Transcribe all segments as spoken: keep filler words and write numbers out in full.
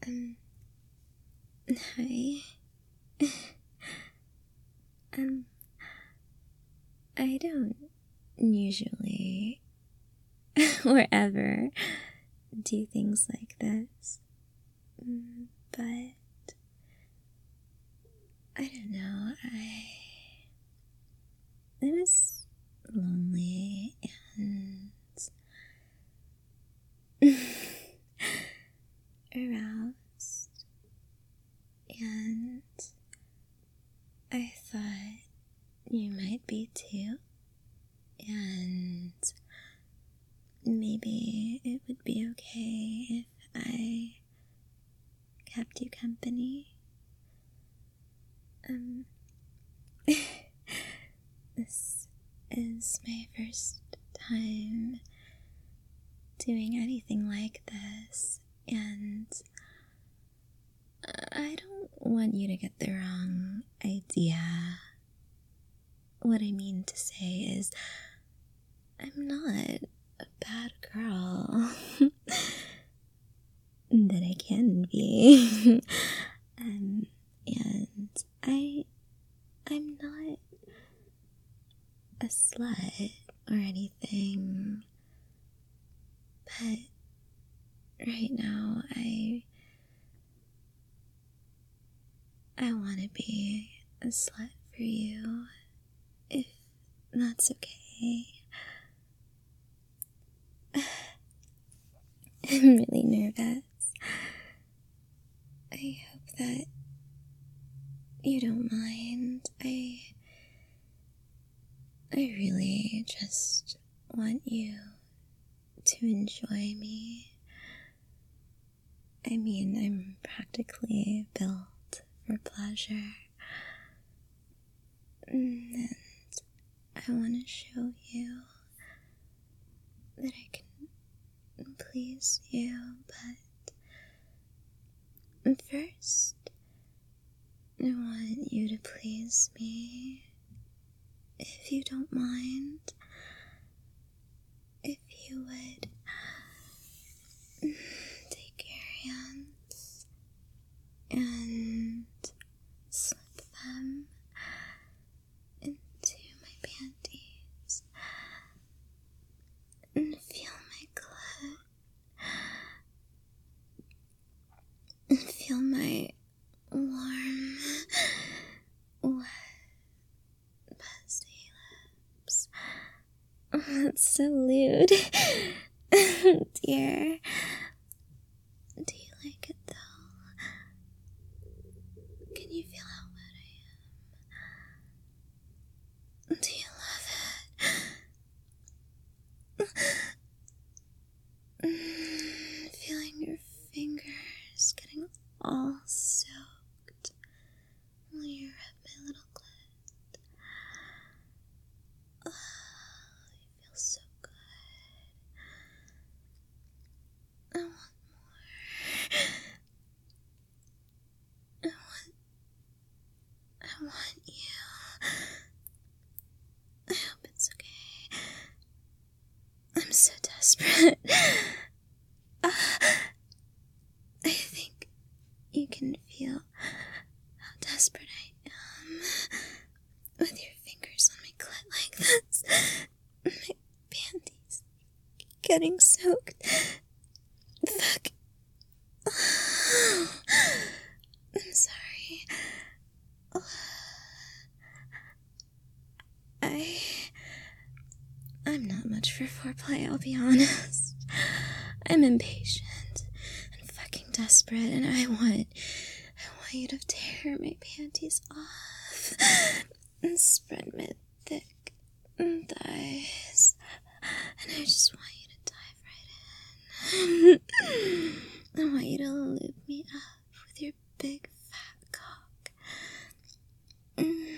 Um, hi. um, I don't usually or ever do things like this, but I don't know, I, I was lonely and aroused, and I thought you might be too, and maybe it would be okay if I kept you company. Um, this is my first time doing anything like this, and I don't want you to get the wrong idea. What I mean to say is, I'm not a bad girl. That I can be. um, and I, I'm not a slut or anything, but right now I, I want to be a slut for you, if that's okay. I'm really nervous. I hope that you don't mind. I, I really just want you to enjoy me. I mean, I'm practically built for pleasure. And I want to show you that I can please you, but first, I want you to please me. If you don't mind, if you would take your hands and slip them into my panties and feel my clit and feel my warm, wet, pasty lips. Oh, that's so lewd. Dear. Do you like it though? Can you feel how wet I am? Do you love it? Feeling your fingers getting all soaked while you rub my little clit. Oh, you feel so good. I want more. I want, I want you. I hope it's okay. I'm so desperate. Uh, I think you can feel how desperate I am with your fingers on my clit like this. My panties getting soaked. Fuck. I'm sorry. I... I'm not much for foreplay, I'll be honest. I'm impatient and fucking desperate, and I want... I want you to tear my panties off and spread my thick thighs. And I just want you to dive right in. I want you to loop me up with your big fat cock. Mm.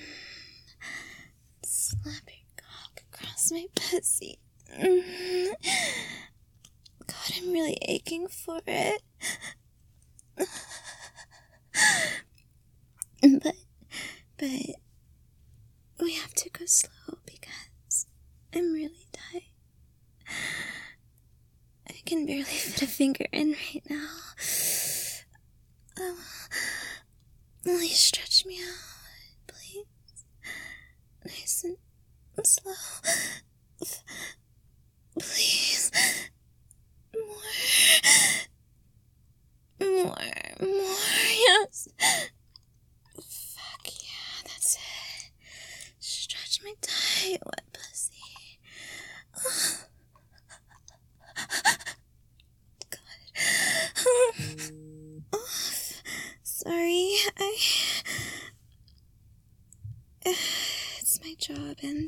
Slap your cock across my pussy. Mm. God, I'm really aching for it. But, but, we have to go slow because I'm really tight. I can barely fit a finger in right now. Will you stretch me out, please? Nice and slow. Please. More. More. More. Yes. Fuck yeah, that's it. Stretch me tight, wet pussy. God. Oh, sorry, I... It's my job, and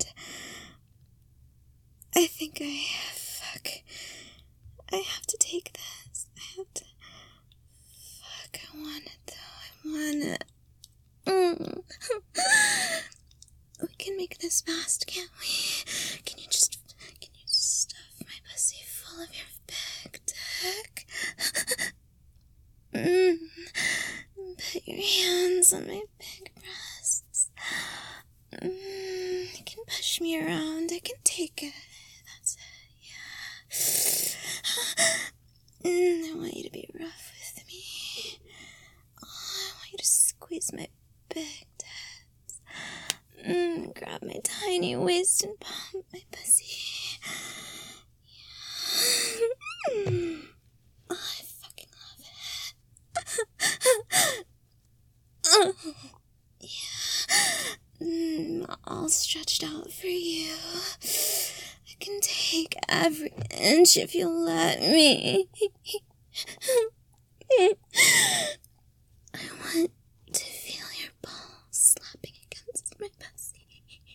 I think I... Fuck. I have to take this. I have to... Fuck, I want it, though. I want it. Mm. We can make this fast, can't we? Can you just... Can you just stuff my pussy full of your big dick? Mm. Put your hands on my big breasts. Mm. You can push me around. I can take it. That's it, yeah. Mm. I want you to be rough with me. Oh, I want you to squeeze my big tits. Mm. Grab my tiny waist and pump my pussy. Yeah. Mm. Oh, I fucking love it. Oh, yeah. Mm, all stretched out for you. I can take every inch if you let me. I want to feel your balls slapping against my pussy.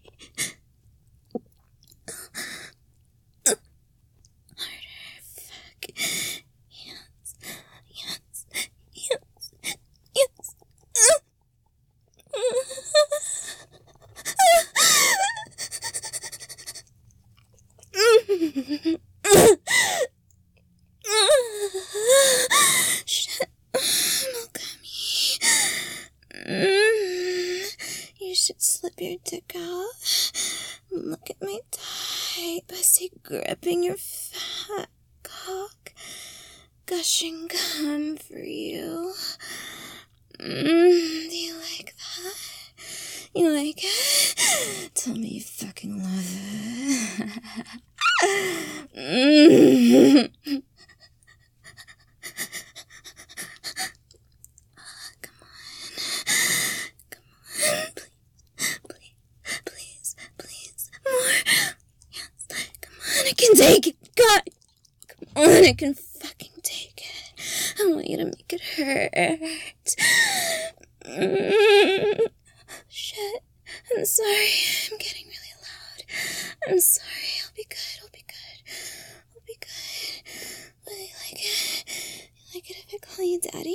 Harder, fuck. Yes, yes, yes, yes. Shit, Mogami. Mm. You should slip your dick out. Look at my tight pussy gripping your fat cock, gushing cum for you. Mm. Do you like that? You like it? Tell me you fucking love it. Mm. Come on. Come on. Please. Please. Please. Please. More. Yes. Come on. I can take it. God. Come on. I can fucking take it. I want you to make it hurt. Mm. Shit. I'm sorry. I'm getting really loud. I'm sorry. I'll be good. I'll be good. I'll be good. Will you like it? You like it if I call you Daddy?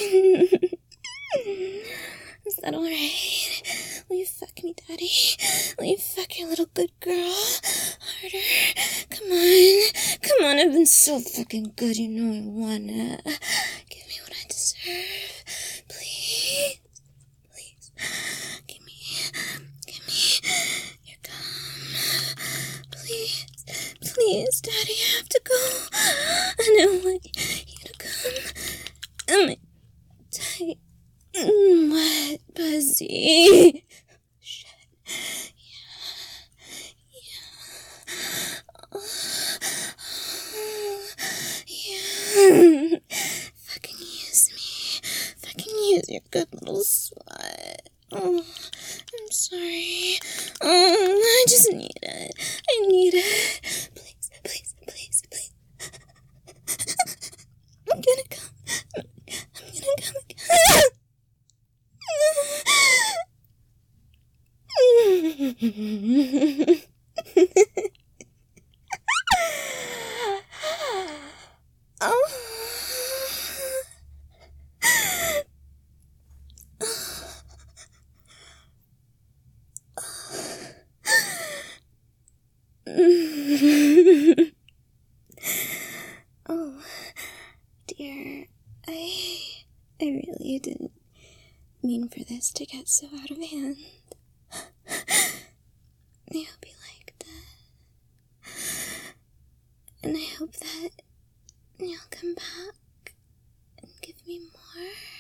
Is that alright? Will you fuck me, Daddy? Will you fuck your little good girl? Harder. Come on. Come on. I've been so fucking good. You know I want it. Give me what I deserve. Please. Please. Give me. Give me your gum. Please. Please, Daddy, I have to go. And I want you to come. And my tight, wet pussy. Shit. Yeah. Yeah. Oh. Yeah. Fucking use me. Fucking use your good little slut. Oh, I'm sorry. Oh, I just need it. I need it. Please, please, please, please. I'm gonna come. I'm gonna come again. Oh. Oh, dear, I, I really didn't mean for this to get so out of hand. I hope you liked it. And I hope that you'll come back and give me more.